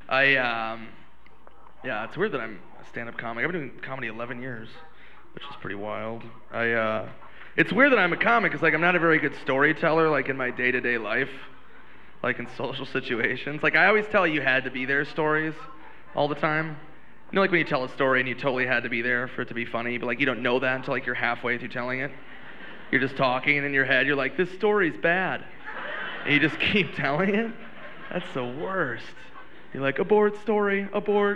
Yeah, it's weird that I'm a stand-up comic. I've been doing comedy 11 years, which is pretty wild. It's weird that I'm a comic because like I'm not a very good storyteller like in my day-to-day life, like in social situations. Like I always tell you had to be there stories all the time. You know, like when you tell a story and you totally had to be there for it to be funny, but like you don't know that until like you're halfway through telling it. You're just talking and in your head you're like, this story's bad. And you just keep telling it. That's the worst. You're like, abort story, abort.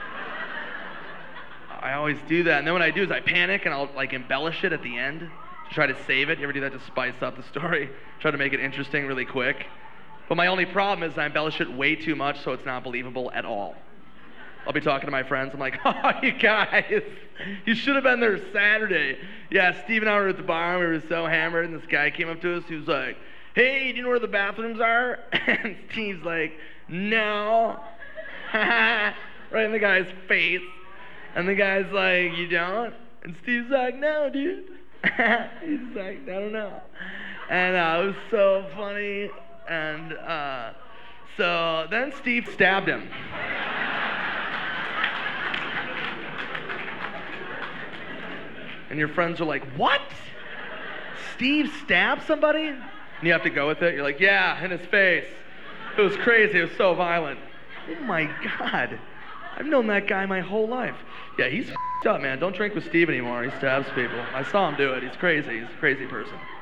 I always do that. And then what I do is I panic and I'll like embellish it at the end to try to save it. You ever do that to spice up the story? Try to make it interesting really quick. But my only problem is I embellish it way too much so it's not believable at all. I'll be talking to my friends. I'm like, oh, you guys, you should have been there Saturday. Yeah, Steve and I were at the bar. We were so hammered, and this guy came up to us. He was like, hey, do you know where the bathrooms are? And Steve's like, no. Right in the guy's face. And the guy's like, you don't? And Steve's like, no, dude. He's like, I don't know. And it was so funny. And so then Steve stabbed him. And your friends are like, what? Steve stabbed somebody? And you have to go with it. You're like, yeah, in his face. It was crazy. It was so violent. Oh my God. I've known that guy my whole life. Yeah, he's f***ed up, man. Don't drink with Steve anymore. He stabs people. I saw him do it. He's crazy. He's a crazy person.